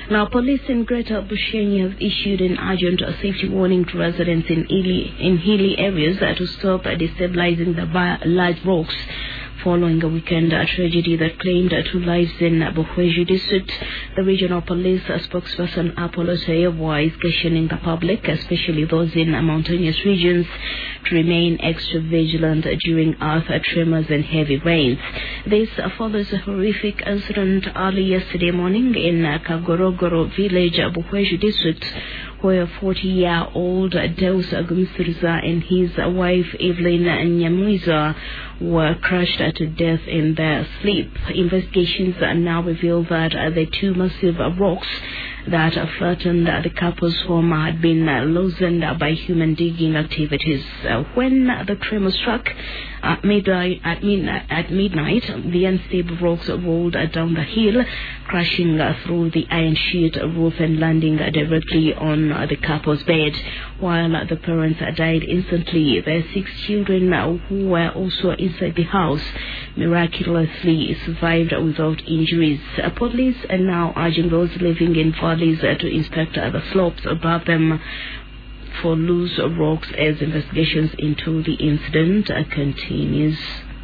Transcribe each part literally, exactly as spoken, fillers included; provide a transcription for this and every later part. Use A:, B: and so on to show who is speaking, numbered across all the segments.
A: Now, police in Greater Busheni have issued an urgent safety warning to residents in hilly, in hilly areas uh, to stop uh, destabilizing the bi- large rocks following a weekend uh, tragedy that claimed uh, two lives in uh, Buhweju district. The regional police uh, spokesperson Apollo Tayewa is cautioning the public, especially those in uh, mountainous regions, to remain extra vigilant uh, during earth uh, tremors and heavy rains. This uh, follows a horrific incident early yesterday morning in uh, Kagorogoro village, uh, Buhweju district, where forty-year-old Deus Agumsirza and his wife Evelyn Nyamuiza were crushed to death in their sleep. Investigations now reveal that uh, the two massive uh, rocks that uh, flattened uh, the couple's home had been uh, loosened uh, by human digging activities. Uh, when uh, the tremor struck uh, midnight, at, midnight, at midnight, the unstable rocks rolled uh, down the hill, crashing uh, through the iron sheet roof and landing uh, directly on uh, the couple's bed. While uh, the parents uh, died instantly, their six children uh, who were also inside the house miraculously survived without injuries. Uh, police are now urging those living in valleys uh, to inspect uh, the slopes above them for loose rocks as investigations into the incident uh, continues.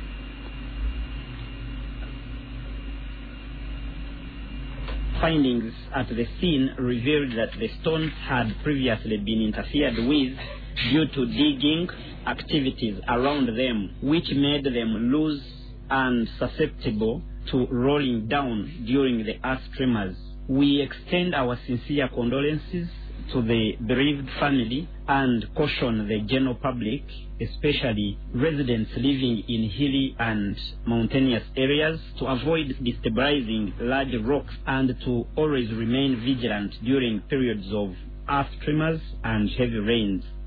B: Findings at the scene revealed that the stones had previously been interfered with due to digging activities around them, which made them loose and susceptible to rolling down during the earth tremors. We extend our sincere condolences to the bereaved family and caution the general public, especially residents living in hilly and mountainous areas, to avoid destabilizing large rocks and to always remain vigilant during periods of earth tremors and heavy rains.